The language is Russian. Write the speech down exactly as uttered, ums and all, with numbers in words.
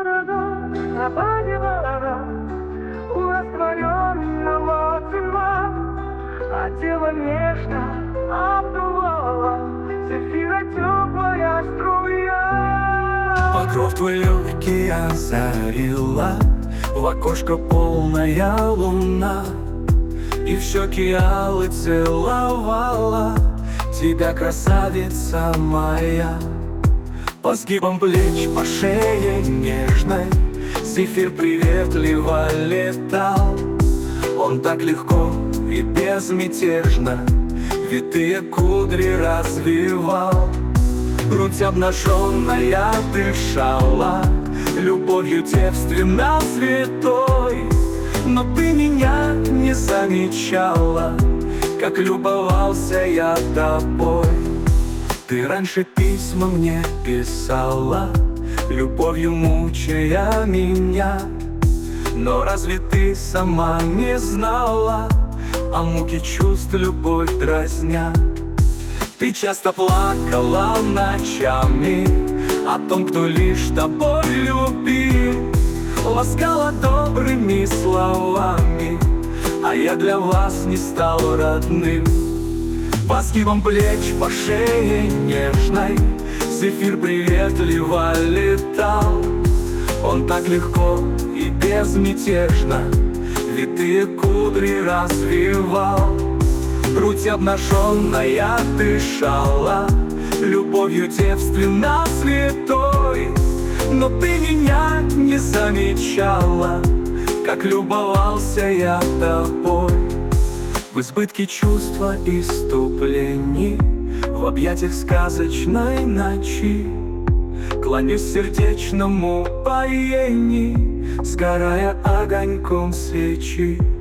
У растворенного тела одела нежно обдувала зефира теплая струя. Покров твой легкий озарила, в окошко полная луна, и в щеки алый целовала тебя, красавица моя. По сгибам плеч, по шее нежной зефир приветливо летал. Он так легко и безмятежно витые кудри развивал. Грудь обнаженная дышала любовью девственно святой. Но ты меня не замечала, как любовался я тобой. Ты раньше письма мне писала, любовью мучая меня. Но разве ты сама не знала о муке чувств любовь дразня? Ты часто плакала ночами о том, кто лишь тобой любил, ласкала добрыми словами, а я для вас не стал родным. По сгибам плеч, по шее нежной зефир приветливо летал. Он так легко и безмятежно витые кудри развивал. Грудь обнаженная дышала любовью девственно святой. Но ты меня не замечала, как любовался я тобой. В избытке чувства иступлений, в объятиях сказочной ночи, кланяюсь сердечному поении, сгорая огоньком свечи.